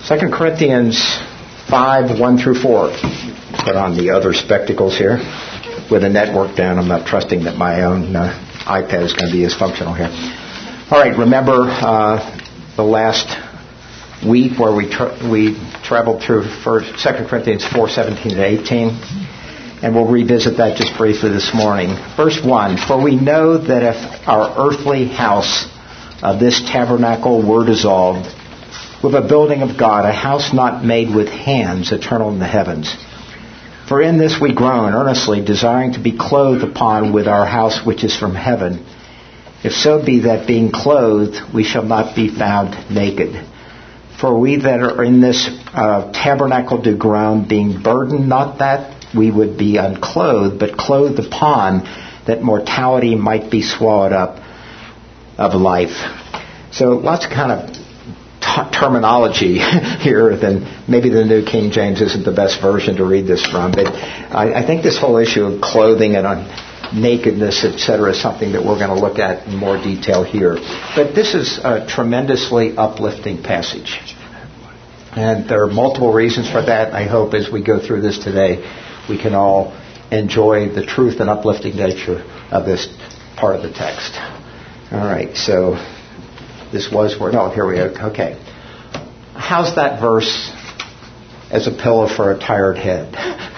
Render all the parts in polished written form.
2 Corinthians 5, 1 through 4. Put on the other spectacles here. With the network down, I'm not trusting that my own iPad is going to be as functional here. All right, remember the last week where we traveled through 2 Corinthians 4, 17 to 18. And we'll revisit that just briefly this morning. Verse 1, for we know that if our earthly house, this tabernacle, were dissolved, with a building of God, a house not made with hands, eternal in the heavens. For in this we groan, earnestly desiring to be clothed upon with our house which is from heaven. If so be that being clothed, we shall not be found naked. For we that are in this tabernacle do groan, being burdened, not that we would be unclothed, but clothed upon, that mortality might be swallowed up of life. So lots of kind of terminology here, then maybe the New King James isn't the best version to read this from, but I think this whole issue of clothing and nakedness, etc., is something that we're going to look at in more detail here. But this is a tremendously uplifting passage. And there are multiple reasons for that. I hope as we go through this today, we can all enjoy the truth and uplifting nature of this part of the text. All right, so this was where... No, here we are. Okay. How's that verse as a pillow for a tired head?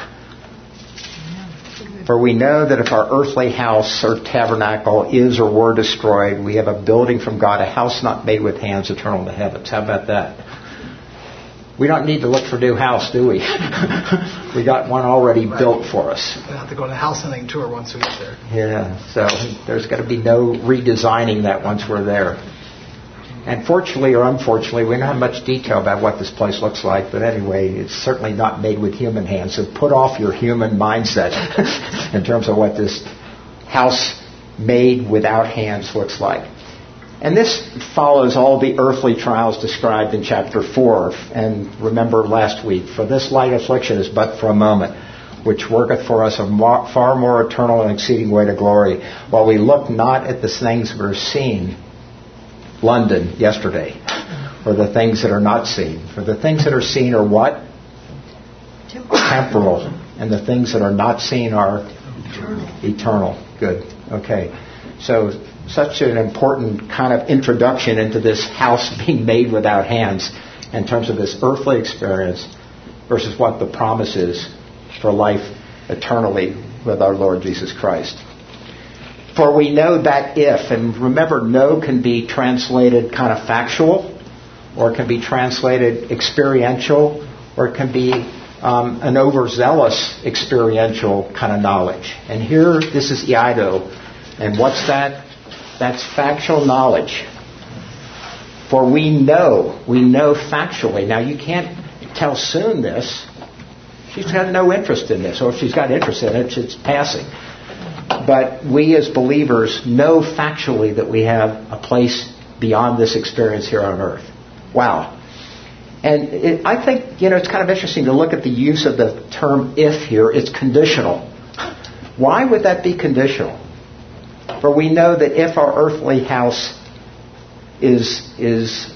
For we know that if our earthly house or tabernacle is or were destroyed, we have a building from God, a house not made with hands, eternal in the heavens. How about that? We don't need to look for a new house, do we? We got one already built for us. We'll have to go on a house hunting tour once we get there. Yeah, so there's going to be no redesigning that once we're there. And fortunately or unfortunately, we don't have much detail about what this place looks like. But anyway, it's certainly not made with human hands. So put off your human mindset in terms of what this house made without hands looks like. And this follows all the earthly trials described in chapter 4. And remember last week, for this light affliction is but for a moment, which worketh for us a far more eternal and exceeding weight of glory, while we look not at the things that are seen, London yesterday, or the things that are not seen. For the things that are seen are what? Temporal. And the things that are not seen are eternal. Good. Okay. So such an important kind of introduction into this house being made without hands in terms of this earthly experience versus what the promise is for life eternally with our Lord Jesus Christ. For we know that if, and remember, know can be translated kind of factual, or it can be translated experiential, or it can be an overzealous experiential kind of knowledge. And here, this is Ido. And what's that? That's factual knowledge. For we know factually. Now, you can't tell Soon this. She's got no interest in this, or if she's got interest in it, it's passing. But we as believers know factually that we have a place beyond this experience here on earth. Wow. And I think, it's kind of interesting to look at the use of the term if here. It's conditional. Why would that be conditional? For we know that if our earthly house is this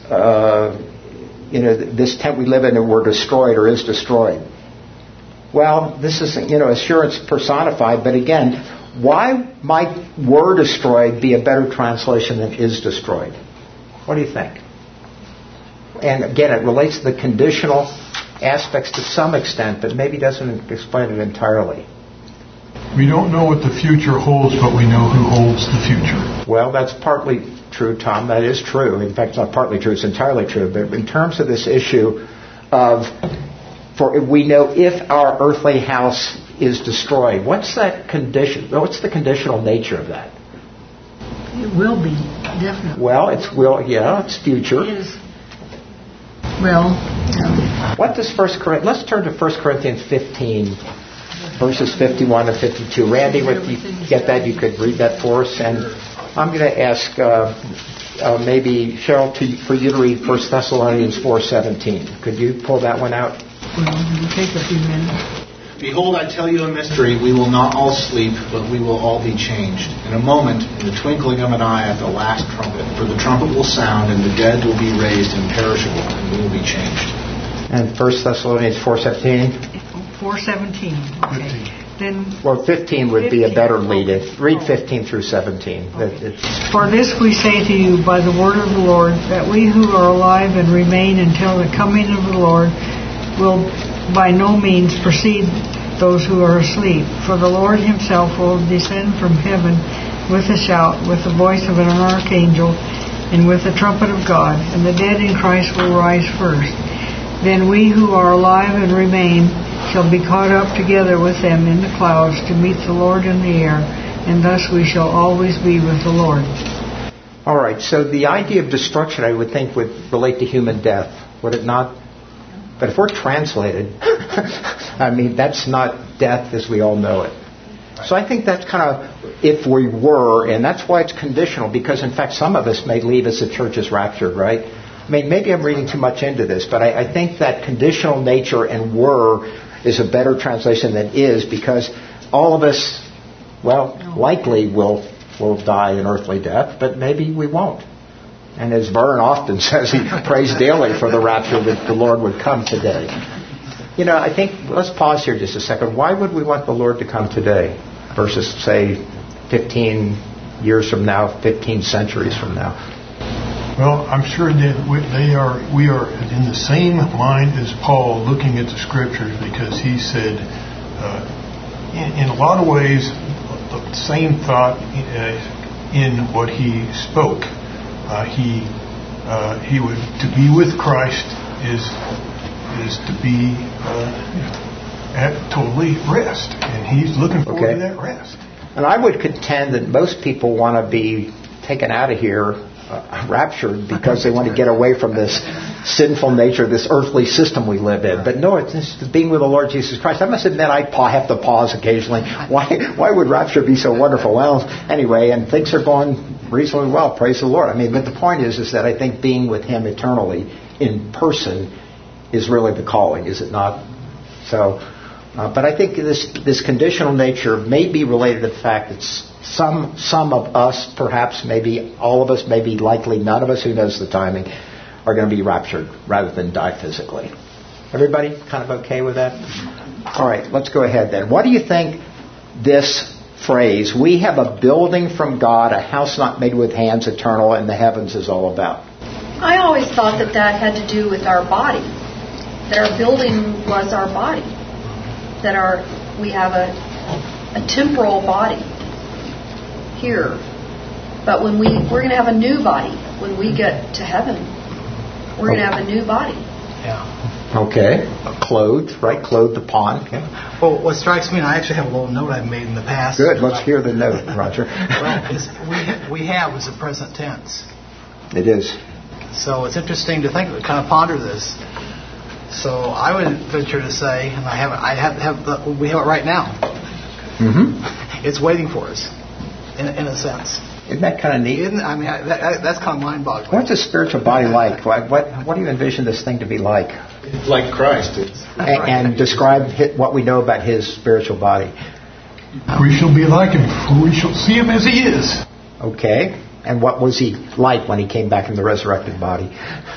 tent we live in and we're destroyed or is destroyed. Well, this is, assurance personified, but again, why might were destroyed be a better translation than is destroyed? What do you think? And again, it relates to the conditional aspects to some extent, but maybe doesn't explain it entirely. We don't know what the future holds, but we know who holds the future. Well, that's partly true, Tom. That is true. In fact, it's not partly true. It's entirely true. But in terms of this issue of, for we know if our earthly house is destroyed, what's that condition? What's the conditional nature of that? It will be, definitely. Well, it's future. It is. Well, what does let's turn to 1 Corinthians 15, verses 51 to 52. Randy, if you get that, you could read that for us. And I'm going to ask maybe Cheryl for you to read 1 Thessalonians 4:17. Could you pull that one out? Well, it'll take a few minutes. Behold, I tell you a mystery. We will not all sleep, but we will all be changed. In a moment, in the twinkling of an eye at the last trumpet. For the trumpet will sound, and the dead will be raised imperishable, and we will be changed. And 1 Thessalonians 4:17? 4:17. Okay. Then, Well, 15 would be a better lead. Read 15 through 17. for this we say to you by the word of the Lord, that we who are alive and remain until the coming of the Lord will by no means precede those who are asleep. For the Lord himself will descend from heaven with a shout, with the voice of an archangel, and with the trumpet of God, and the dead in Christ will rise first. Then we who are alive and remain shall be caught up together with them in the clouds to meet the Lord in the air, and thus we shall always be with the Lord. All right, so the idea of destruction, I would think, would relate to human death, would it not? But if we're translated, I mean, that's not death as we all know it. So I think that's kind of if we were, and that's why it's conditional, because in fact some of us may leave as the church is raptured, right? I mean, maybe I'm reading too much into this, but I think that conditional nature and were is a better translation than is, because all of us, well, likely will die an earthly death, but maybe we won't. And as Vern often says, he prays daily for the rapture that the Lord would come today. You know, I think, let's pause here just a second. Why would we want the Lord to come today versus, say, 15 years from now, 15 centuries from now? Well, I'm sure that we are in the same mind as Paul looking at the Scriptures, because he said, in a lot of ways, the same thought in what he spoke. He would, to be with Christ is to be at totally rest, and he's looking forward to that rest. And I would contend that most people want to be taken out of here, raptured, because they want to get away from this sinful nature, this earthly system we live in. But no, it's being with the Lord Jesus Christ. I must admit, I have to pause occasionally. Why would rapture be so wonderful? Well, anyway, and things are going reasonably well, praise the Lord. I mean, but the point is that I think being with Him eternally in person is really the calling, is it not? So, but I think this conditional nature may be related to the fact that some of us, perhaps, maybe all of us, maybe likely none of us, who knows the timing, are going to be raptured rather than die physically. Everybody kind of okay with that? All right, let's go ahead then. What do you think this phrase, we have a building from God, a house not made with hands, eternal, in the heavens, is all about? I always thought that had to do with our body. That our building was our body. That we have a temporal body here. But when we're going to have a new body. When we get to heaven, we're going to have a new body. Yeah. Okay. Clothed, right? Clothed upon. Okay. Well, what strikes me, and I actually have a little note I've made in the past. Good. Let's hear the note, Roger. Well, we have is the present tense. It is. So it's interesting to kind of ponder this. So I would venture to say, and we have it right now. Mm-hmm. It's waiting for us, in a sense. Isn't that kind of neat? That's kind of mind-boggling. What's a spiritual body like? What do you envision this thing to be like? It's like Christ. And describe what we know about His spiritual body. We shall be like Him, for we shall see Him as He is. Okay. And what was He like when He came back in the resurrected body?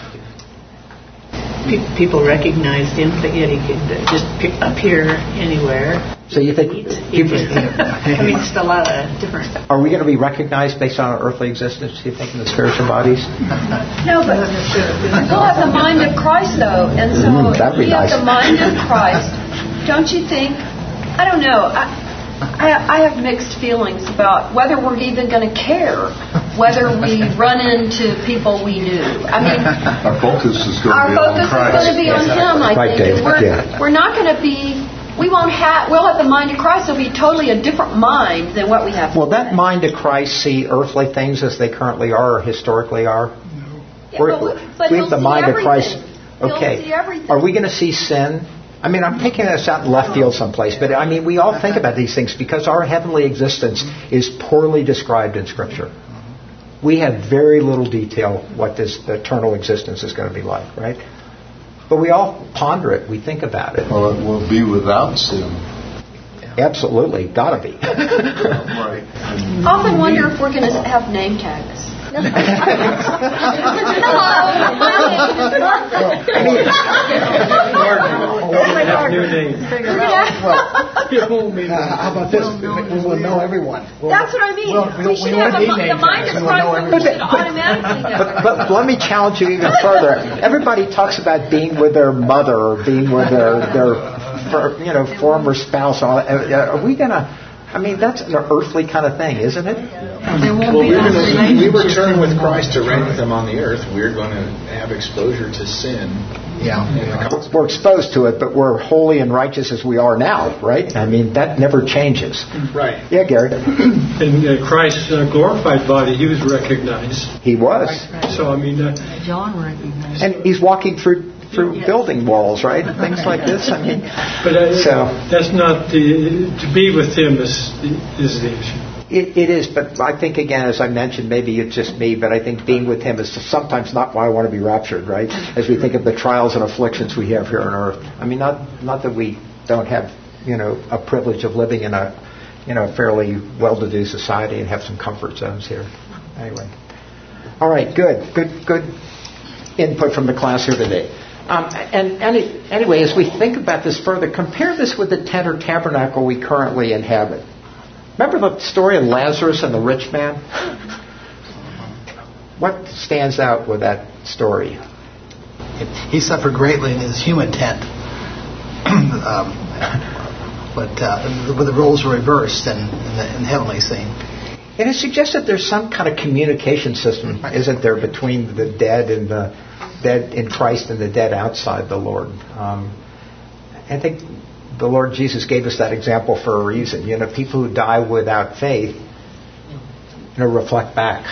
People recognized Him, but yet He could just appear anywhere. So you think people... I mean, just a lot of different... Are we going to be recognized based on our earthly existence, do you think, in the spiritual bodies? No, but we'll have the mind of Christ, though. And so we have the mind of Christ. Don't you think? I don't know. I have mixed feelings about whether we're even going to care, whether we run into people we knew. I mean, our focus is going to be on Him, I think. We're not going to be... we'll have the mind of Christ. It'll be totally a different mind than what we have. Will that mind of Christ see earthly things as they currently are or historically are? No. But we have the mind of Christ. Okay. He'll see everything. Are we going to see sin? I mean, I'm taking this out in left field someplace, but I mean, we all think about these things because our heavenly existence is poorly described in Scripture. We have very little detail what this eternal existence is going to be like, right? But we all ponder it. We think about it. Well, it will be without sin. Absolutely. Gotta be. Right. I often wonder if we're going to have name tags. new name. It won't mean how about this? We will know everyone. That's what I mean. We should have the mind of Christ. We should automatically know. But let me challenge you even further. Everybody talks about being with their mother or being with their former spouse. Are we going to... I mean, that's an earthly kind of thing, isn't it? We were returning with Christ to reign with Him on the earth. We're going to have exposure to sin. Yeah. We're exposed to it, but we're holy and righteous as we are now, right? I mean, that never changes. Right. Yeah, Gary. In Christ's glorified body, He was recognized. He was. So, I mean... John recognized. And He's walking through building walls, right? Things like this. I mean, but that's not to be with Him is the issue. It is, but I think again, as I mentioned, maybe it's just me, but I think being with Him is sometimes not why I want to be raptured, right? As we think of the trials and afflictions we have here on earth. I mean, not that we don't have, a privilege of living in a, fairly well-to-do society and have some comfort zones here. Anyway, all right, good input from the class here today. Anyway, as we think about this further, compare this with the tent or tabernacle we currently inhabit. Remember the story of Lazarus and the rich man? What stands out with that story? He suffered greatly in his human tent, but the roles were reversed in the heavenly scene. And it suggests that there's some kind of communication system, isn't there, between the dead and the dead in Christ and the dead outside the Lord. I think the Lord Jesus gave us that example for a reason. People who die without faith, reflect back,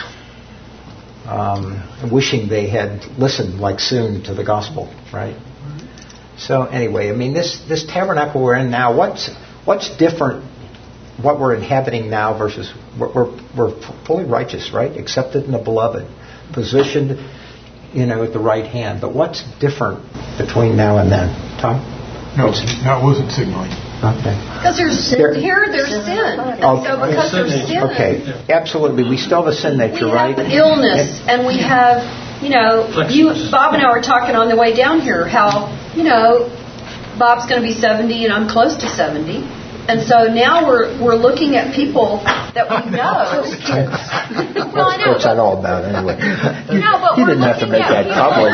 wishing they had listened like soon to the gospel, right? So anyway, I mean, this tabernacle we're in now, what's different? What we're inhabiting now versus we're fully righteous, right? Accepted in the beloved, positioned, at the right hand. But what's different between now and then, Tom? No, it wasn't signaling. Okay. Because there's sin. There's sin. And so because there's sin. Okay, absolutely. We still have a sin nature, right? We have illness, and we have, Bob and I were talking on the way down here how, Bob's going to be 70 and I'm close to 70. And so now we're looking at people that we know. Well, I know. What's that all about, anyway? But you didn't have to make that public,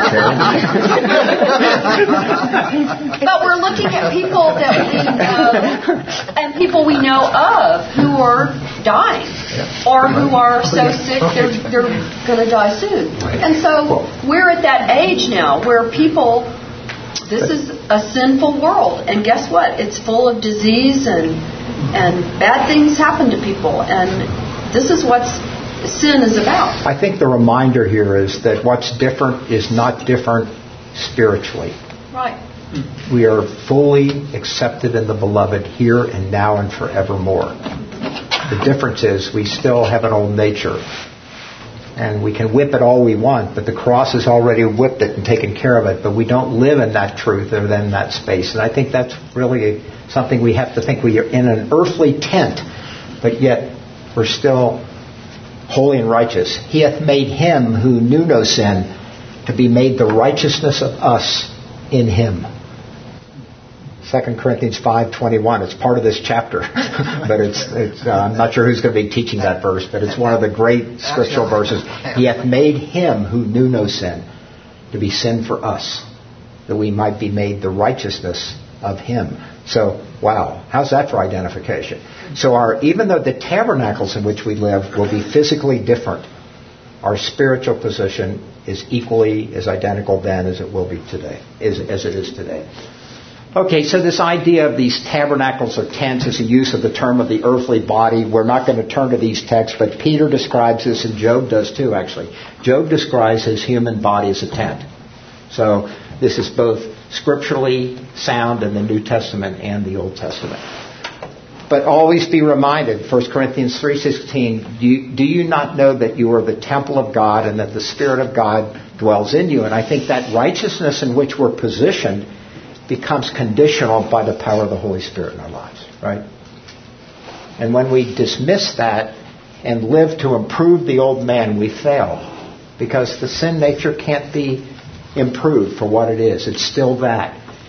But we're looking at people that we know, and people we know of who are dying, or who are so sick they're going to die soon. And so we're at that age now where people. This is a sinful world, and guess what? It's full of disease and bad things happen to people, and this is what sin is about. I think the reminder here is that what's different is not different spiritually. Right. We are fully accepted in the beloved here and now and forevermore. The difference is we still have an old nature. And we can whip it all we want, but the cross has already whipped it and taken care of it. But we don't live in that truth or in that space. And I think that's really something we have to think. We are in an earthly tent, but yet we're still holy and righteous. He hath made Him who knew no sin to be made the righteousness of us in Him. 2 Corinthians 5:21. It's part of this chapter, but it's I'm not sure who's going to be teaching that verse, but it's one of the great scriptural verses. He hath made Him who knew no sin to be sin for us, that we might be made the righteousness of Him. So, wow, how's that for identification? So even though the tabernacles in which we live will be physically different, our spiritual position is equally as identical then as it will be today, as it is today. Okay, so this idea of these tabernacles or tents is a use of the term of the earthly body. We're not going to turn to these texts, but Peter describes this, and Job does too, actually. Job describes his human body as a tent. So this is both scripturally sound in the New Testament and the Old Testament. But always be reminded, 1 Corinthians 3:16, do you not know that you are the temple of God and that the Spirit of God dwells in you? And I think that righteousness in which we're positioned becomes conditional by the power of the Holy Spirit in our lives, right? And when we dismiss that and live to improve the old man, we fail. Because the sin nature can't be improved for what it is. It's still that.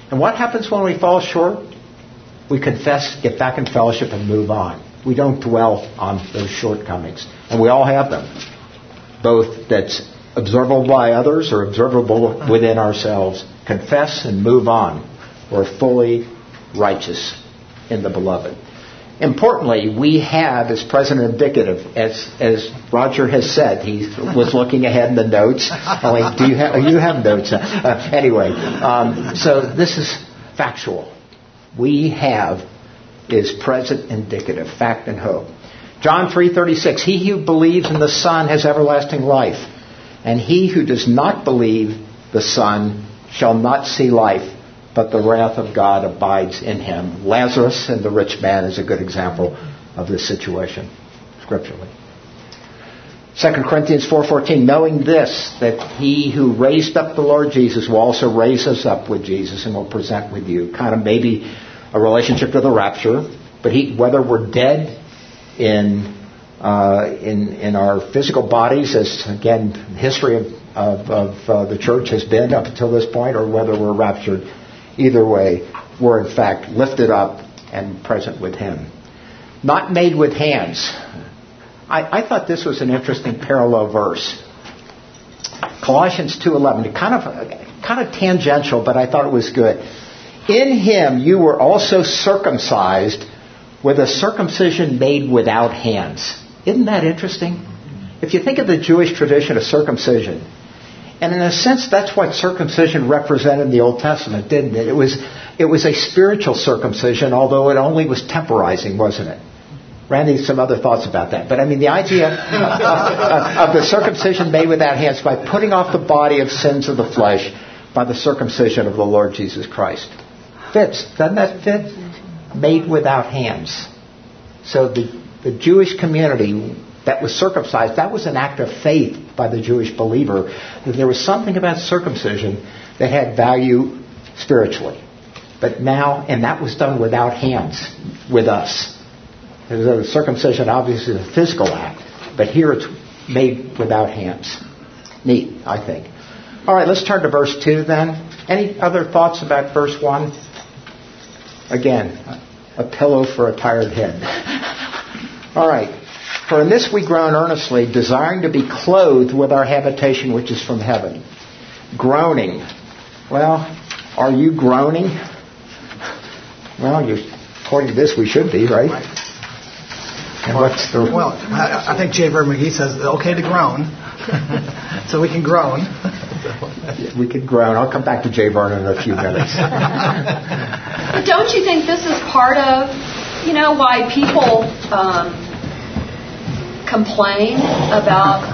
And what happens when we fall short? We confess, get back in fellowship, and move on. We don't dwell on those shortcomings. And we all have them. Both that's observable by others or observable within ourselves. Confess and move on. We're fully righteous in the beloved. Importantly, we have, as present indicative, as Roger has said, he was looking ahead in the notes. You have notes? Anyway, so this is factual. We have is present indicative, fact and hope. John 3:36, he who believes in the Son has everlasting life, and he who does not believe the Son shall not see life, but the wrath of God abides in him. Lazarus and the rich man is a good example of this situation, scripturally. 2 Corinthians 4:14, knowing this, that he who raised up the Lord Jesus will also raise us up with Jesus and will present with you. Kind of maybe a relationship to the rapture, but whether we're dead in our physical bodies, as again history of the church has been up until this point, or whether we're raptured, either way, we're in fact lifted up and present with him. Not made with hands. I thought this was an interesting parallel verse. Colossians 2:11, kind of tangential, but I thought it was good. In him you were also circumcised with a circumcision made without hands. Isn't that interesting? If you think of the Jewish tradition of circumcision, and in a sense that's what circumcision represented in the Old Testament, didn't it? It was a spiritual circumcision, although it only was temporizing, wasn't it? Randy, some other thoughts about that. But I mean, the idea of the circumcision made without hands, by putting off the body of sins of the flesh by the circumcision of the Lord Jesus Christ. Fits. Doesn't that fit? Made without hands. So the Jewish community that was circumcised, that was an act of faith by the Jewish believer, that there was something about circumcision that had value spiritually. But now, and that was done without hands with us. The circumcision obviously is a physical act, but here it's made without hands. Neat, I think. All right, let's turn to verse 2 then. Any other thoughts about verse 1? Again, a pillow for a tired head. All right. For in this we groan earnestly, desiring to be clothed with our habitation which is from heaven. Groaning. Well, are you groaning? Well, according to this, we should be, right? Well, I think J. Vernon McGee says it's okay to groan. So we can groan. We can groan. I'll come back to J. Vernon in a few minutes. But don't you think this is part of, why people complain about,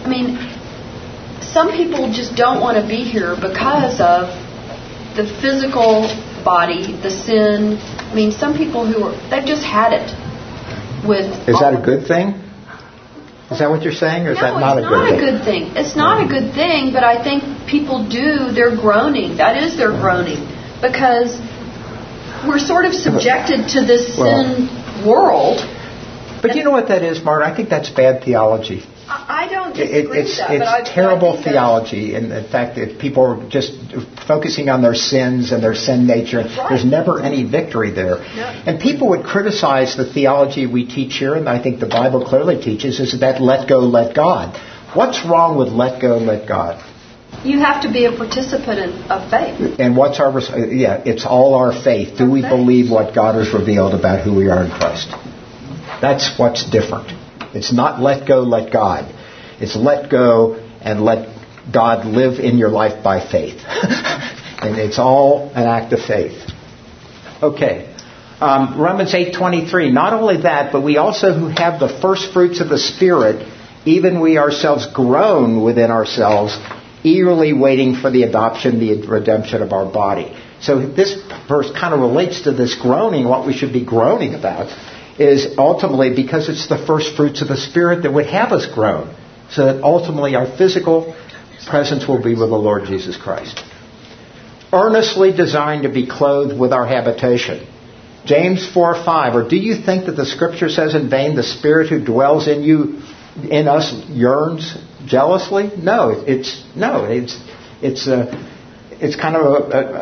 some people just don't want to be here because of the physical body, the sin. Some people they've just had it. Is that a good thing? Is that what you're saying, or is that not a good thing? No, it's not a good thing. It's not a good thing, but I think people they're groaning. That is their groaning. Because we're sort of subjected to this sin world. But you know what that is, Marta? I think that's bad theology. I don't disagree with that. It's terrible theology. And in fact, if people are just focusing on their sins and their sin nature, there's never any victory there. Yeah. And people would criticize the theology we teach here, and I think the Bible clearly teaches, is that let go, let God. What's wrong with let go, let God? You have to be a participant of faith. And what's our... it's all our faith. Do we believe what God has revealed about who we are in Christ? That's what's different. It's not let go, let God. It's let go and let God live in your life by faith. And it's all an act of faith. Okay. Romans 8:23. Not only that, but we also who have the first fruits of the Spirit, even we ourselves groan within ourselves, eagerly waiting for the adoption, the redemption of our body. So this verse kind of relates to this groaning. What we should be groaning about is ultimately because it's the first fruits of the Spirit that would have us groan, so that ultimately our physical presence will be with the Lord Jesus Christ. Earnestly designed to be clothed with our habitation. James 4:5. Or do you think that the Scripture says in vain, the Spirit who dwells in us yearns jealously? No, it's kind of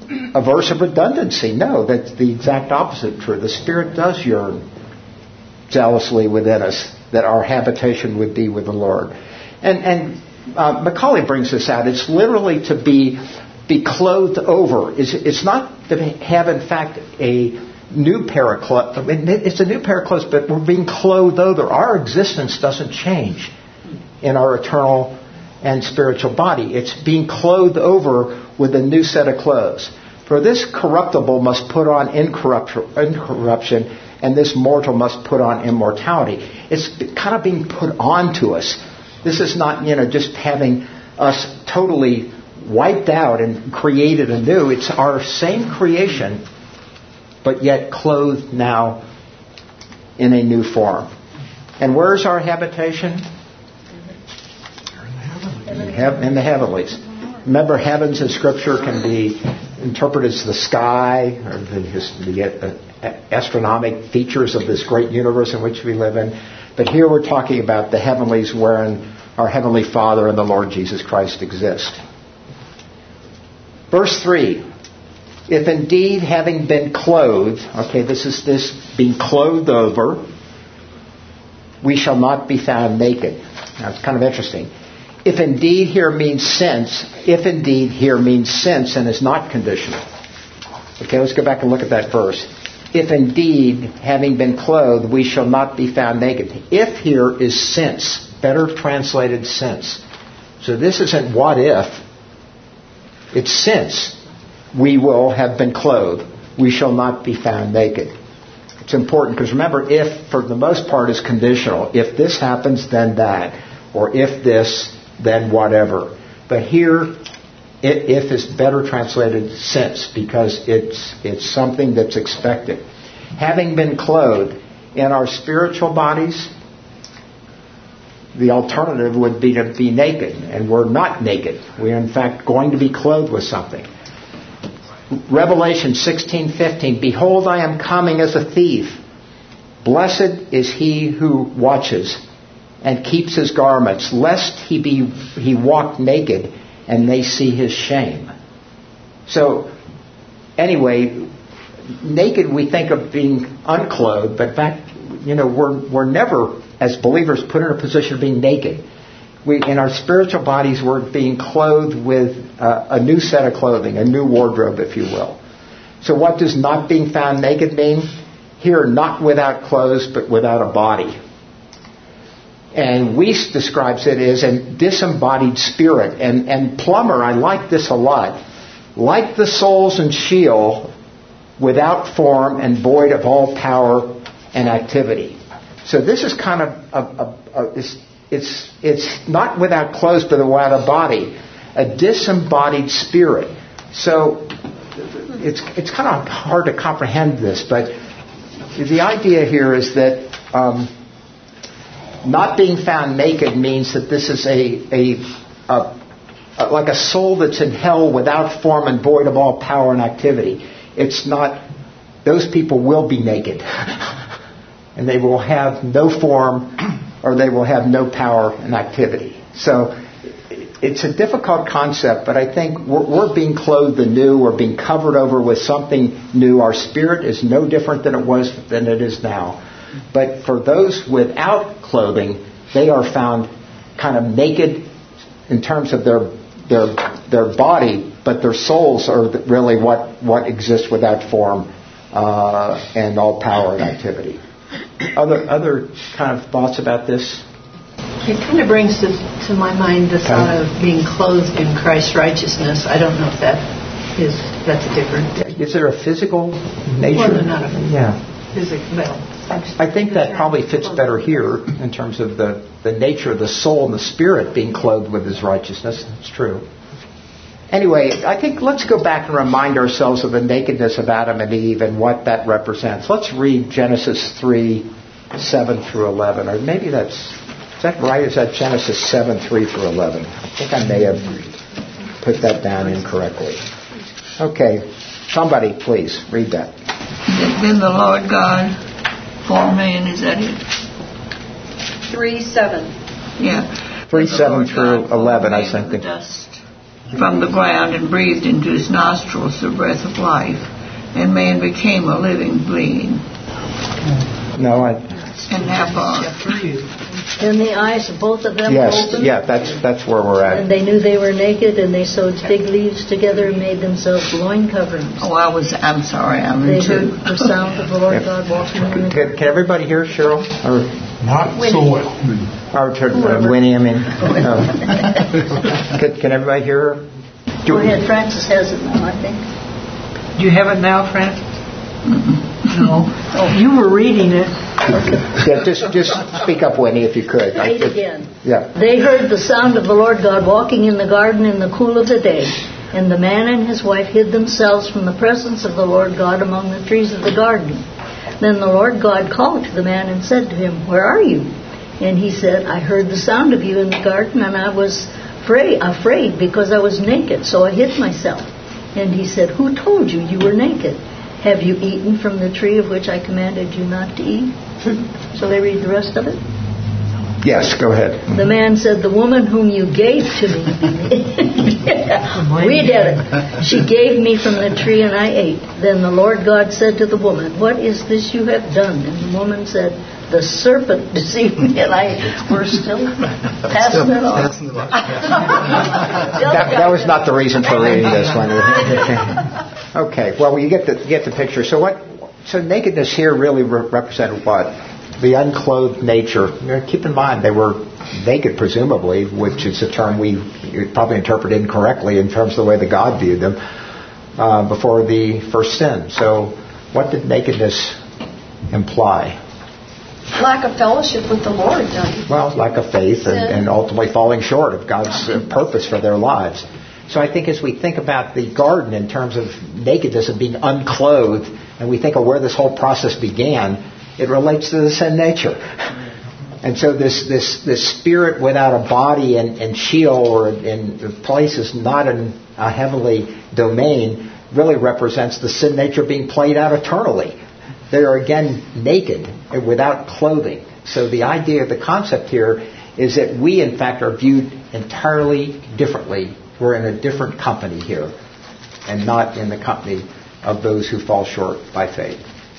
a verse of redundancy. No, that's the exact opposite true. The Spirit does yearn zealously within us that our habitation would be with the Lord. And Macaulay brings this out. It's literally to be clothed over. It's not to have, in fact, a new pair of clothes. I mean, it's a new pair of clothes, but we're being clothed over. Our existence doesn't change in our eternal and spiritual body. It's being clothed over with a new set of clothes. For this corruptible must put on incorruption, and this mortal must put on immortality. It's kind of being put on to us. This is not, just having us totally wiped out and created anew. It's our same creation, but yet clothed now in a new form. And where's our habitation? In the heavenlies. Remember, heavens in Scripture can be interpreted as the sky or the astronomic features of this great universe in which we live in. But here we're talking about the heavenlies wherein our Heavenly Father and the Lord Jesus Christ exist. Verse 3. If indeed having been clothed, this is being clothed over, we shall not be found naked. Now it's kind of interesting. If indeed here means since, and is not conditional. Okay, let's go back and look at that verse. If indeed, having been clothed, we shall not be found naked. If here is since, better translated since. So this isn't what if, it's since we will have been clothed, we shall not be found naked. It's important because remember, if for the most part is conditional. If this happens, then that. Or if this, then whatever. But here, if is better translated since, because it's something that's expected. Having been clothed in our spiritual bodies, the alternative would be to be naked, and we're not naked. We're in fact going to be clothed with something. Revelation 16:15, behold, I am coming as a thief. Blessed is he who watches and keeps his garments, lest he walk naked and they see his shame. So, anyway, naked we think of being unclothed, but in fact, we're never, as believers, put in a position of being naked. In our spiritual bodies, we're being clothed with a new set of clothing, a new wardrobe, if you will. So what does not being found naked mean? Here, not without clothes, but without a body. And Weiss describes it as a disembodied spirit. And Plummer, I like this a lot. Like the souls in Sheol, without form and void of all power and activity. So this is kind of it's not without clothes, but without a body, a disembodied spirit. So it's kind of hard to comprehend this, but the idea here is that not being found naked means that this is like a soul that's in hell without form and void of all power and activity. It's not. Those people will be naked, and they will have no form, or they will have no power and activity. So it's a difficult concept, but I think we're being clothed anew. We're being covered over with something new. Our spirit is no different than it is now. But for those without clothing, they are found kind of naked in terms of their body, but their souls are really what exists without form and all power and activity. Other kind of thoughts about this? It kind of brings to my mind the thought of being clothed in Christ's righteousness. I don't know if that's a different... Is there a physical nature? Well, not a physical... I think that probably fits better here in terms of the nature of the soul and the spirit being clothed with his righteousness. It's true. Anyway, I think let's go back and remind ourselves of the nakedness of Adam and Eve and what that represents. Let's read Genesis 3:7 through 11. Or maybe is that right? Is that Genesis 7:3 through 11? I think I may have put that down incorrectly. Okay, somebody please read that. Then the Lord God formed man, is that it? 3:7. Yeah. 3:7 through 11, I think. Dust from the ground and breathed into his nostrils the breath of life, and man became a living being. No, And Then the eyes of both of them yes, opened. yeah, that's where we're at. And they knew they were naked, and they sewed fig leaves together and made themselves loin coverings. Oh, I'm sorry, I'm They into heard the sound of the Lord God walking in the Can everybody hear Cheryl? Or Not so well. Winnie, I mean. Can everybody hear her? Go ahead, Francis has it now, I think. Do you have it now, Francis? No. Oh, you were reading it. Yeah, just speak up, Winnie, if you could. Read again. Yeah. They heard the sound of the Lord God walking in the garden in the cool of the day. And the man and his wife hid themselves from the presence of the Lord God among the trees of the garden. Then the Lord God called to the man and said to him, "Where are you?" And he said, "I heard the sound of you in the garden, and I was afraid because I was naked, so I hid myself." And he said, "Who told you you were naked? Have you eaten from the tree of which I commanded you not to eat?" Shall I read the rest of it? Yes, go ahead. The man said, "The woman whom you gave to me." Read it. "She gave me from the tree and I ate." Then the Lord God said to the woman, "What is this you have done?" And the woman said, "The serpent deceived me and I ate." We're still passing it on. That was not the reason for reading this one. Okay, well, you get the picture. So nakedness here really represented what? The unclothed nature. Keep in mind, they were naked, presumably, which is a term we probably interpret incorrectly in terms of the way that God viewed them before the first sin. So what did nakedness imply? Lack of fellowship with the Lord, don't you? Well, lack of faith and ultimately falling short of God's purpose for their lives. So I think as we think about the garden in terms of nakedness and being unclothed, and we think of where this whole process began, it relates to the sin nature. And so this spirit without a body in Sheol or in places not in a heavenly domain really represents the sin nature being played out eternally. They are again naked and without clothing. So the idea, the concept here is that we in fact are viewed entirely differently. We're in a different company here and not in the company of those who fall short by faith.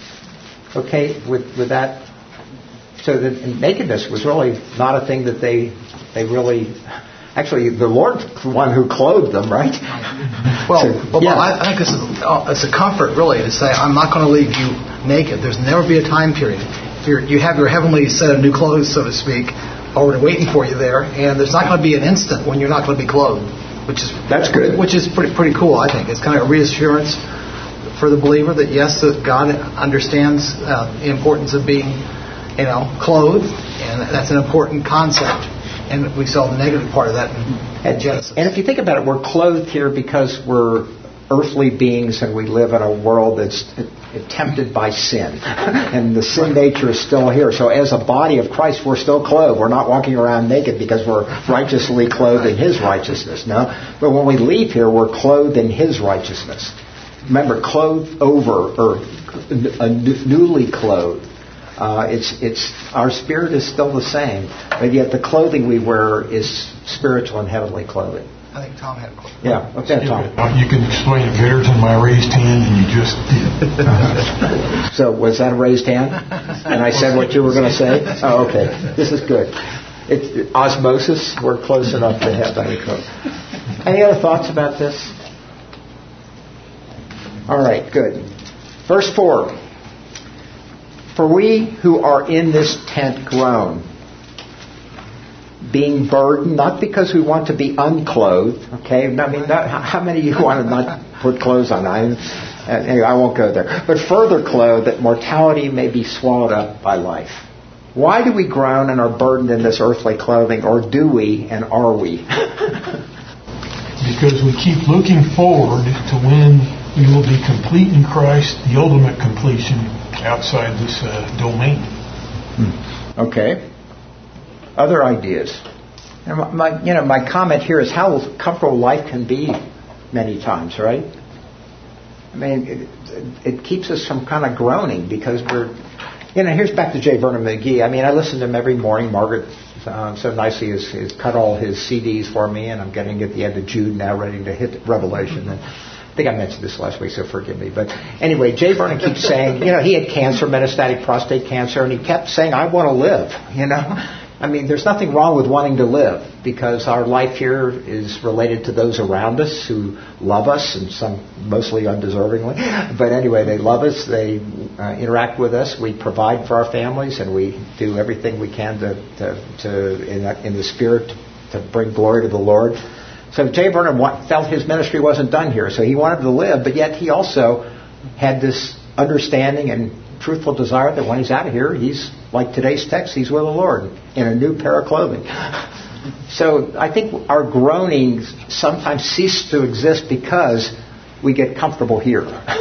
Okay, with that, so the nakedness was really not a thing that they really. Actually, the Lord's the one who clothed them, right? Well, I think it's a comfort, really, to say, I'm not going to leave you naked. There's never be a time period. You have your heavenly set of new clothes, so to speak, already waiting for you there, and there's not going to be an instant when you're not going to be clothed, that's good. Which is pretty cool, I think. It's kind of a reassurance for the believer that yes, that God understands the importance of being, clothed, and that's an important concept. And we saw the negative part of that in Genesis. And if you think about it, we're clothed here because we're earthly beings and we live in a world that's tempted by sin. And the sin nature is still here. So as a body of Christ, we're still clothed. We're not walking around naked because we're righteously clothed in His righteousness. No. But when we leave here, we're clothed in His righteousness. Remember, clothed over, or newly clothed. It's our spirit is still the same, but yet the clothing we wear is spiritual and heavenly clothing. I think Tom had a question. Yeah, okay, Tom. You can explain it better than my raised hand, and you just did. So was that a raised hand? And I said what you were going to say? Oh, okay. This is good. It's osmosis. We're close enough to heaven. Any other thoughts about this? All right, good. Verse 4. For we who are in this tent groan, being burdened, not because we want to be unclothed, okay? I mean, how many of you want to not put clothes on? Anyway, I won't go there. But further clothed, that mortality may be swallowed up by life. Why do we groan and are burdened in this earthly clothing, or do we and are we? Because we keep looking forward to when we will be complete in Christ, the ultimate completion outside this domain. Okay. Other ideas. My comment here is how comfortable life can be many times, right? I mean, it keeps us from kind of groaning because we're, here's back to J. Vernon McGee. I mean, I listen to him every morning. Margaret so nicely has cut all his CDs for me, and I'm getting at the end of Jude now, ready to hit Revelation. And I think I mentioned this last week, so forgive me. But anyway, Jay Vernon keeps saying, he had cancer, metastatic prostate cancer, and he kept saying, I want to live, I mean, there's nothing wrong with wanting to live, because our life here is related to those around us who love us, and some mostly undeservingly. But anyway, they love us, they interact with us, we provide for our families, and we do everything we can in the spirit to bring glory to the Lord. So Jay Vernon felt his ministry wasn't done here, so he wanted to live, but yet he also had this understanding and truthful desire that when he's out of here, he's, like today's text, he's with the Lord in a new pair of clothing. So I think our groanings sometimes cease to exist because we get comfortable here.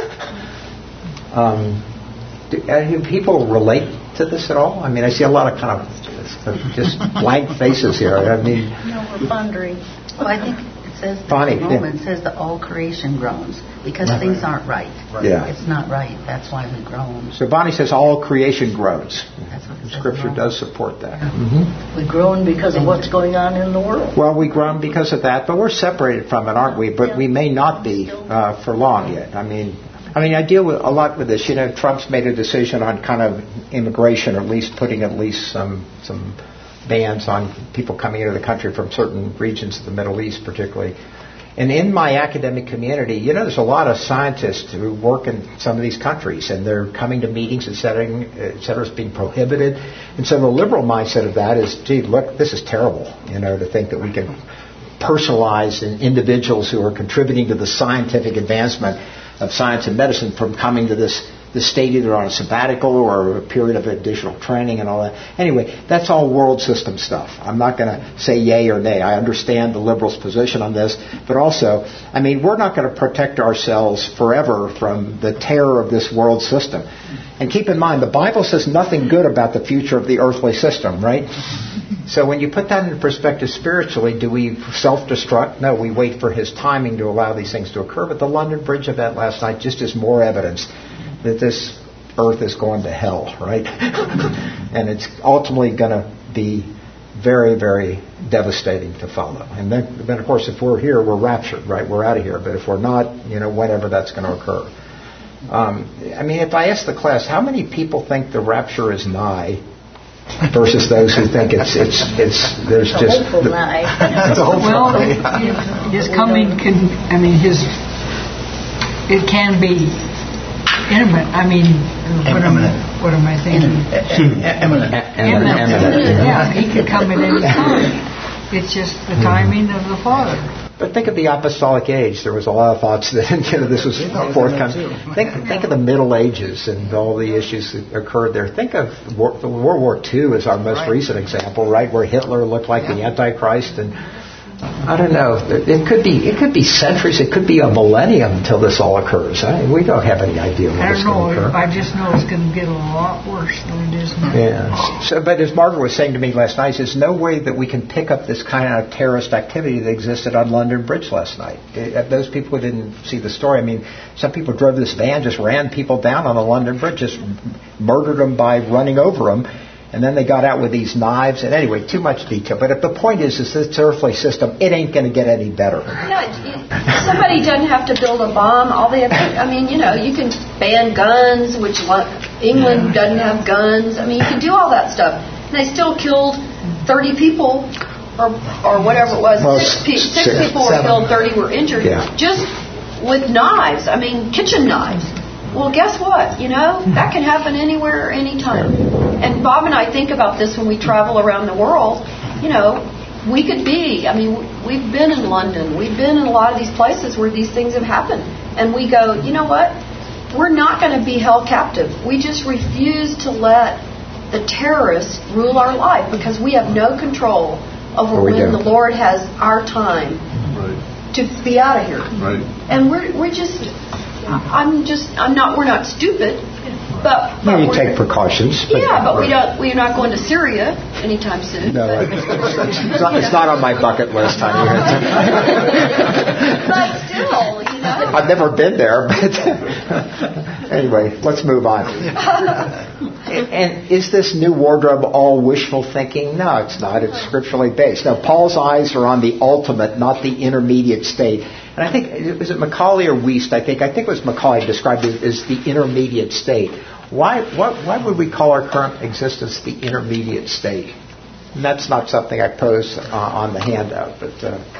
Do people relate to this at all? I mean, I see a lot of kind of just blank faces here. I mean, no, we're pondering. Well, I think it says Romans says that all creation groans because things aren't right. Yeah. It's not right. That's why we groan. So Bonnie says all creation groans. That's what Scripture does support that. Mm-hmm. We groan because of what's going on in the world. Well, we groan because of that, but we're separated from it, aren't we? But we may not be for long yet. I mean, I deal with a lot with this. Trump's made a decision on kind of immigration, or at least putting some bans on people coming into the country from certain regions of the Middle East, particularly. And in my academic community, there's a lot of scientists who work in some of these countries, and they're coming to meetings and et cetera, is being prohibited. And so the liberal mindset of that is, gee, look, this is terrible, to think that we can personalize individuals who are contributing to the scientific advancement of science and medicine from coming to this state either on a sabbatical or a period of additional training and all that. Anyway, that's all world system stuff. I'm not going to say yay or nay. I understand the liberals' position on this, but also, we're not going to protect ourselves forever from the terror of this world system. And keep in mind, the Bible says nothing good about the future of the earthly system, right? So when you put that into perspective spiritually, do we self-destruct? No, we wait for His timing to allow these things to occur. But the London Bridge event last night just is more evidence that this earth is going to hell, right? And it's ultimately going to be very, very devastating to follow. And then, of course, if we're here, we're raptured, right? We're out of here. But if we're not, whenever that's going to occur. If I ask the class, how many people think the rapture is nigh versus those who think there's just... Well, His coming it can be imminent. What am I thinking? Imminent. Yeah, He could come at any time. It's just the timing of the Father. But think of the apostolic age. There was a lot of thoughts that this was forthcoming. Think of the Middle Ages and all the issues that occurred there. Think of World War II as our most recent example, right, where Hitler looked like the Antichrist. And I don't know. It could be centuries. It could be a millennium until this all occurs. We don't have any idea when it's going to occur. I just know it's going to get a lot worse than it is now. Yeah. So, but as Margaret was saying to me last night, there's no way that we can pick up this kind of terrorist activity that existed on London Bridge last night. Those people who didn't see the story, some people drove this van, just ran people down on the London Bridge, just murdered them by running over them. And then they got out with these knives. And anyway, too much detail. But the point is this earthly system, it ain't going to get any better. Somebody doesn't have to build a bomb. All they have you can ban guns, which England doesn't have guns. You can do all that stuff. And they still killed 30 people, or whatever it was. Well, six people were killed, 30 were injured, just with knives. Kitchen knives. Well, guess what? That can happen anywhere, anytime. And Bob and I think about this when we travel around the world. We could be, we've been in London. We've been in a lot of these places where these things have happened. And we go, you know what? We're not going to be held captive. We just refuse to let the terrorists rule our life because we have no control over when the Lord has our time to be out of here. Right. And we're just... we're not stupid, but you take precautions. But we're not going to Syria anytime soon. No, it's not on my bucket list, honey. But still, I've never been there, but anyway, let's move on. And is this new wardrobe all wishful thinking? No, it's not. It's scripturally based. Now, Paul's eyes are on the ultimate, not the intermediate state. And I think, was it Macaulay or Wiest? I think it was Macaulay described it as the intermediate state. Why would we call our current existence the intermediate state? And that's not something I pose on the handout, but...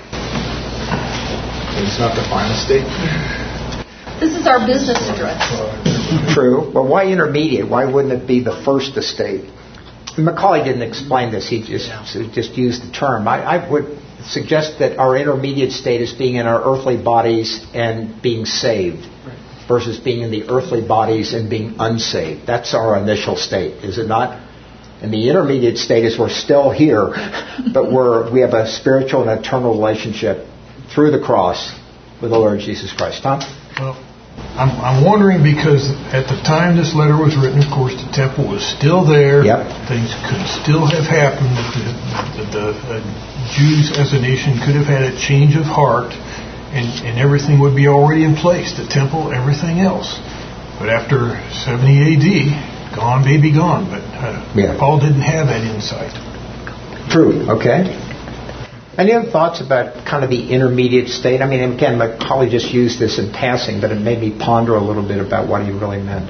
It's not the final state. This is our business address. True. Well, why intermediate? Why wouldn't it be the first estate? Macaulay didn't explain this. He just used the term. I would suggest that our intermediate state is being in our earthly bodies and being saved versus being in the earthly bodies and being unsaved. That's our initial state, is it not? And the intermediate state is we're still here, but we have a spiritual and eternal relationship through the cross with the Lord Jesus Christ. Tom? Well, I'm wondering because at the time this letter was written, of course, the temple was still there. Yep. Things could still have happened. The Jews as a nation could have had a change of heart, and everything would be already in place. The temple, everything else. But after 70 A.D., gone, baby, gone. But Paul didn't have that insight. True. Okay. Any other thoughts about kind of the intermediate state? I mean, again, Macaulay just used this in passing, but it made me ponder a little bit about what he really meant.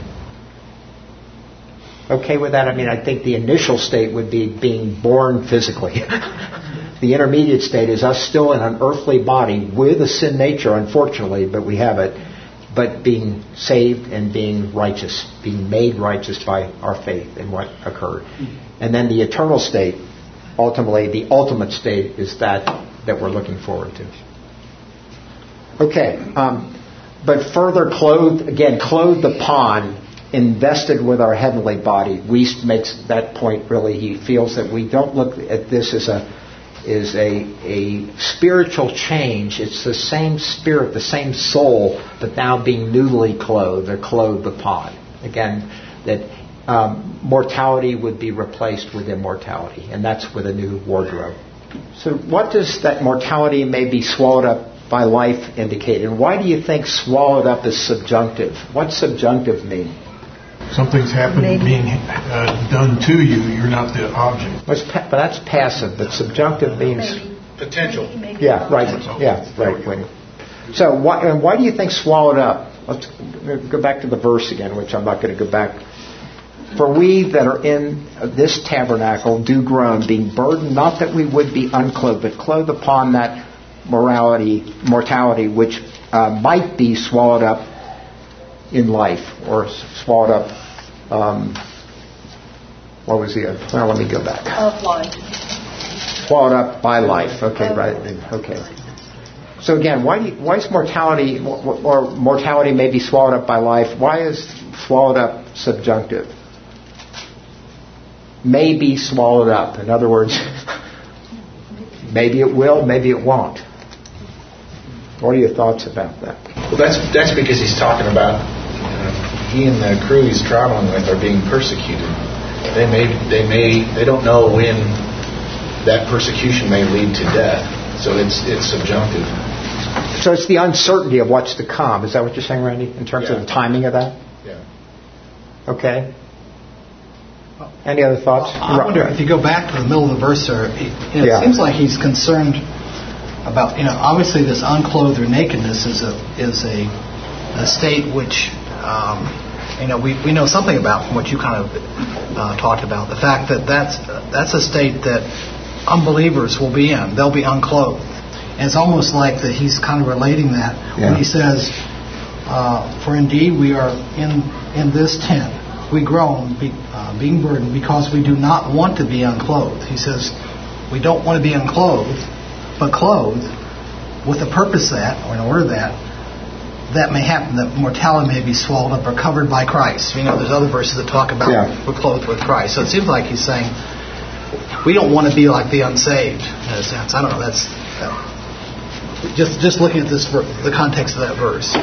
Okay with that? I mean, I think the initial state would be being born physically. The intermediate state is us still in an earthly body with a sin nature, unfortunately, but we have it, but being saved and being righteous, being made righteous by our faith in what occurred. And then the eternal state, ultimately, the ultimate state is that we're looking forward to. Okay, but further clothed upon, invested with our heavenly body. Wiest makes that point really. He feels that we don't look at this as a spiritual change. It's the same spirit, the same soul, but now being newly clothed or clothed upon. Again, that mortality would be replaced with immortality, and that's with a new wardrobe. So what does that mortality may be swallowed up by life indicate? And why do you think swallowed up is subjunctive? What's subjunctive mean? Something's happened being done to you. You're not the object. But that's passive. But subjunctive means potential. Yeah, right. Yeah, right. So why do you think swallowed up? Let's go back to the verse again, which I'm not going to go back. For we that are in this tabernacle do groan, being burdened, not that we would be unclothed, but clothed upon that mortality, which might be swallowed up in life, or swallowed up, what was the other? Well, let me go back. Of life. Swallowed up by life. Okay, right. Okay. So again, why is mortality, or mortality may be swallowed up by life, why is swallowed up subjunctive? May be swallowed up. In other words, maybe it will, maybe it won't. What are your thoughts about that? Well, that's because he's talking about he and the crew he's traveling with are being persecuted. They don't know when that persecution may lead to death. So it's subjunctive. So it's the uncertainty of what's to come. Is that what you're saying, Randy? In terms of the timing of that? Yeah. Okay. Any other thoughts? I wonder if you go back to the middle of the verse, sir. It seems like he's concerned about, obviously this unclothed or nakedness is a state which, we know something about from what you kind of talked about. The fact that that's a state that unbelievers will be in. They'll be unclothed. And it's almost like that he's kind of relating that when he says, for indeed we are in this tent. We groan, being burdened, because we do not want to be unclothed. He says, we don't want to be unclothed, but clothed with the purpose that, or in order that may happen, that mortality may be swallowed up or covered by Christ. There's other verses that talk about we're clothed with Christ. So it seems like he's saying, we don't want to be like the unsaved, in a sense. I don't know, that's just looking at this, the context of that verse.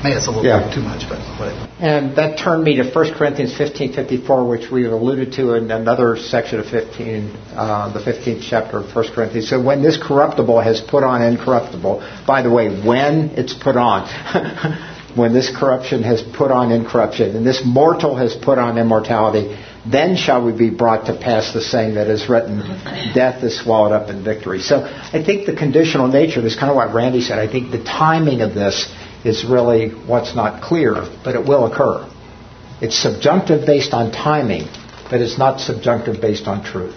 Maybe it's a little bit too much, but whatever. And that turned me to 1 Corinthians 15:54, which we've alluded to in another section of 15, the 15th chapter of 1 Corinthians. So when this corruptible has put on incorruptible, by the way, when it's put on, when this corruption has put on incorruption, and this mortal has put on immortality, then shall we be brought to pass the saying that is written, death is swallowed up in victory. So I think the conditional nature, this is kind of what Randy said, I think the timing of this is really what's not clear, but it will occur. It's subjunctive based on timing, but it's not subjunctive based on truth.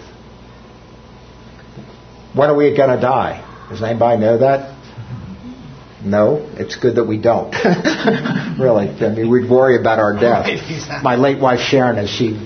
When are we going to die? Does anybody know that? No, it's good that we don't. Really, I mean, we'd worry about our death. My late wife Sharon,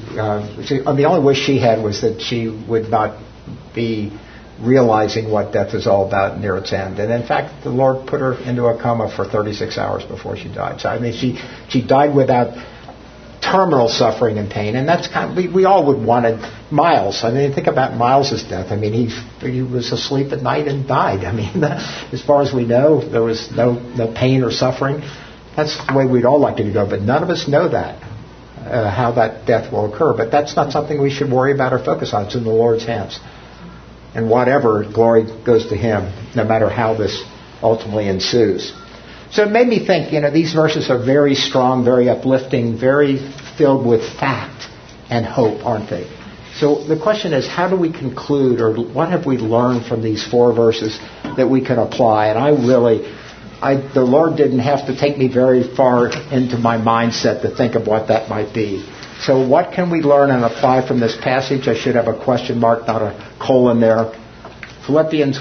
the only wish she had was that she would not be realizing what death is all about near its end. And in fact, the Lord put her into a coma for 36 hours before she died. So I mean, she died without terminal suffering and pain, and that's kind of, we all would wanted Miles. I mean, think about Miles's death. I mean, he was asleep at night and died. I mean, as far as we know, there was no pain or suffering. That's the way we'd all like it to go, but none of us know that, how that death will occur. But that's not something we should worry about or focus on. It's in the Lord's hands. And whatever, glory goes to Him, no matter how this ultimately ensues. So it made me think, these verses are very strong, very uplifting, very filled with fact and hope, aren't they? So the question is, how do we conclude, or what have we learned from these 4 verses that we can apply? And the Lord didn't have to take me very far into my mindset to think of what that might be. So what can we learn and apply from this passage? I should have a question mark, not a colon there. Philippians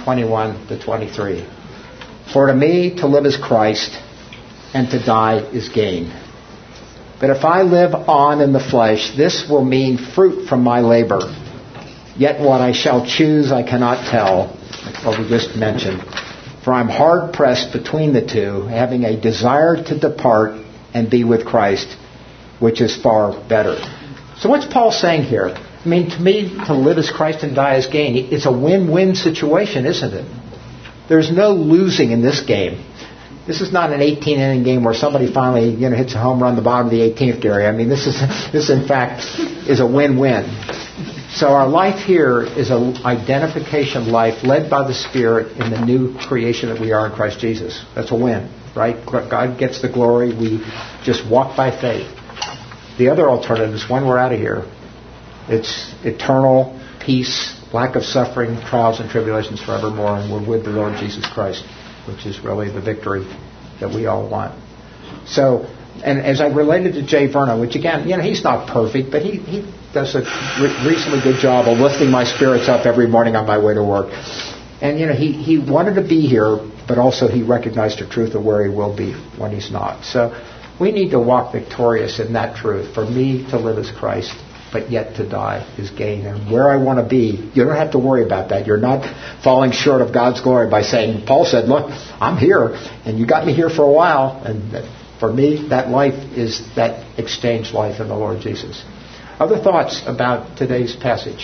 1:21-23. For to me, to live is Christ, and to die is gain. But if I live on in the flesh, this will mean fruit from my labor. Yet what I shall choose I cannot tell, what we just mentioned. For I'm hard pressed between the two, having a desire to depart and be with Christ, which is far better. So what's Paul saying here? I mean, to me, to live is Christ and die is gain. It's a win-win situation, isn't it? There's no losing in this game. This is not an 18-inning game where somebody finally hits a home run the bottom of the 18th, Gary. I mean, this in fact is a win-win. So our life here is an identification life led by the Spirit in the new creation that we are in Christ Jesus. That's a win, right? God gets the glory. We just walk by faith. The other alternative is when we're out of here, it's eternal peace, lack of suffering, trials and tribulations forevermore, and we're with the Lord Jesus Christ, which is really the victory that we all want. So, and as I related to Jay Vernon, which again, he's not perfect, but he does a reasonably good job of lifting my spirits up every morning on my way to work. And, he wanted to be here, but also he recognized the truth of where he will be when he's not. So we need to walk victorious in that truth. For me, to live is Christ, but yet to die is gain. And where I want to be, you don't have to worry about that. You're not falling short of God's glory by saying, Paul said, look, I'm here, and you got me here for a while. And for me, that life is that exchange life in the Lord Jesus. Other thoughts about today's passage?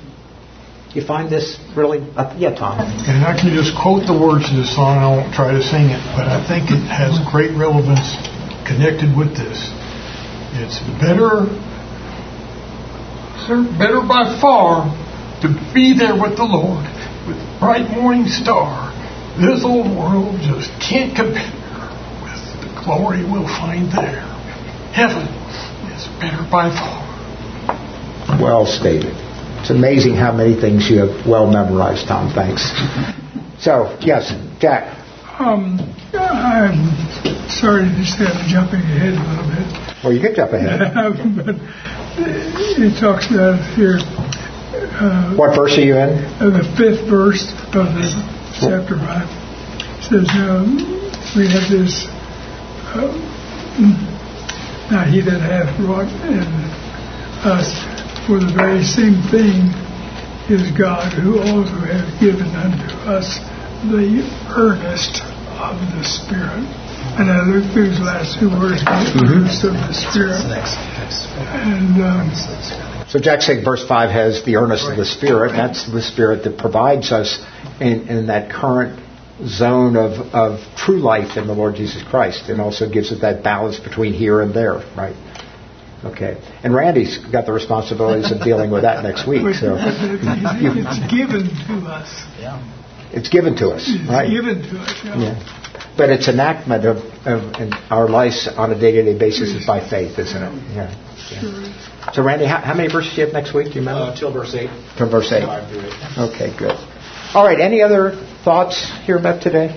You find this really... yeah, Tom. And I can just quote the words of the song. I won't try to sing it, but I think it has great relevance connected with this. It's better by far to be there with the Lord, with the bright morning star. This old world just can't compare with the glory we'll find there. Heaven is better by far. Well stated. It's amazing how many things you have well memorized, Tom. Thanks. So, yes, Jack. I'm sorry to just have jumping ahead a little bit. Well, you can jump ahead. But it talks about here. What verse are you in? The 5th verse of the chapter 5. It says, we have this, now he that hath wrought in us for the very same thing is God, who also hath given unto us the earnest of the Spirit. And I looked through these last 2 words, the earnest of the Spirit. And so Jack said verse 5 has the earnest of the Spirit. That's the Spirit that provides us in that current zone of true life in the Lord Jesus Christ, and also gives it that balance between here and there, right? Okay. And Randy's got the responsibilities of dealing with that next week. So it's given to us. Yeah. It's given to us, right? It's given to us, yeah. But its enactment of in our lives on a day-to-day basis is by faith, isn't it? Yeah. Sure. So, Randy, how many verses do you have next week? Do you remember? Till verse 8. Till verse 8. Okay, good. All right. Any other thoughts here about today?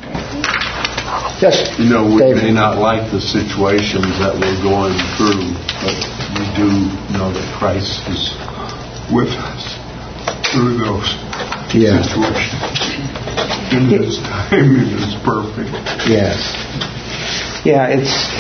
Yes. You know, we David. may not like the situations that we're going through, but we do know that Christ is with us through those situations. And His timing is perfect. Yes. Yeah,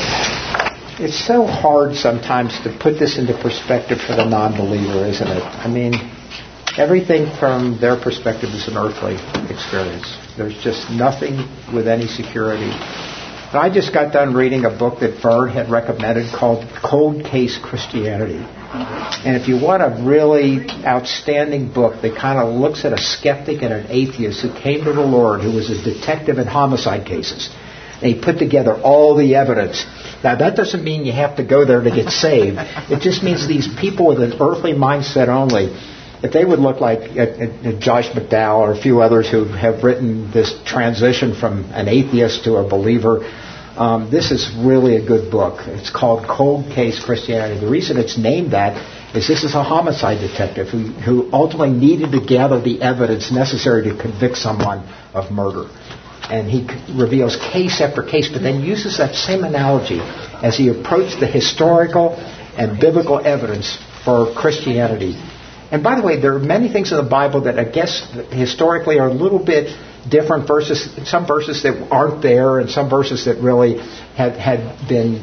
it's so hard sometimes to put this into perspective for the non-believer, isn't it? I mean, everything from their perspective is an earthly experience. There's just nothing with any security. And I just got done reading a book that Vern had recommended called Cold Case Christianity. And if you want a really outstanding book that kind of looks at a skeptic and an atheist who came to the Lord, who was a detective in homicide cases, and he put together all the evidence. Now, that doesn't mean you have to go there to get saved. It just means these people with an earthly mindset only, if they would look like Josh McDowell or a few others who have written this transition from an atheist to a believer, this is really a good book. It's called Cold Case Christianity. The reason it's named that is this is a homicide detective who ultimately needed to gather the evidence necessary to convict someone of murder. And he reveals case after case, but then uses that same analogy as he approached the historical and biblical evidence for Christianity. And by the way, there are many things in the Bible that I guess historically are a little bit different verses. Some verses that aren't there, and some verses that really had been,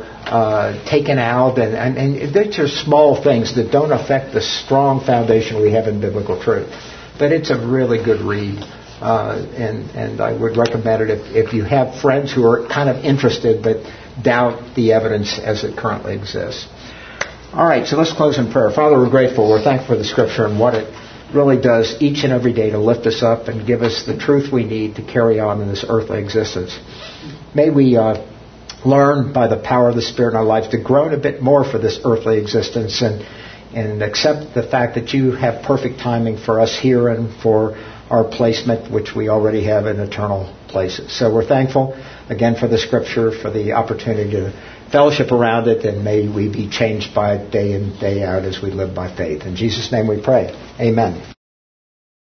taken out. And they're just small things that don't affect the strong foundation we have in biblical truth. But it's a really good read. And I would recommend it if you have friends who are kind of interested but doubt the evidence as it currently exists. All right, so let's close in prayer. Father, we're grateful. We're thankful for the Scripture and what it really does each and every day to lift us up and give us the truth we need to carry on in this earthly existence. May we learn by the power of the Spirit in our life to groan a bit more for this earthly existence and accept the fact that you have perfect timing for us here and for our placement, which we already have in eternal places. So we're thankful again for the Scripture, for the opportunity to fellowship around it, and may we be changed by it day in, day out as we live by faith. In Jesus' name we pray. Amen.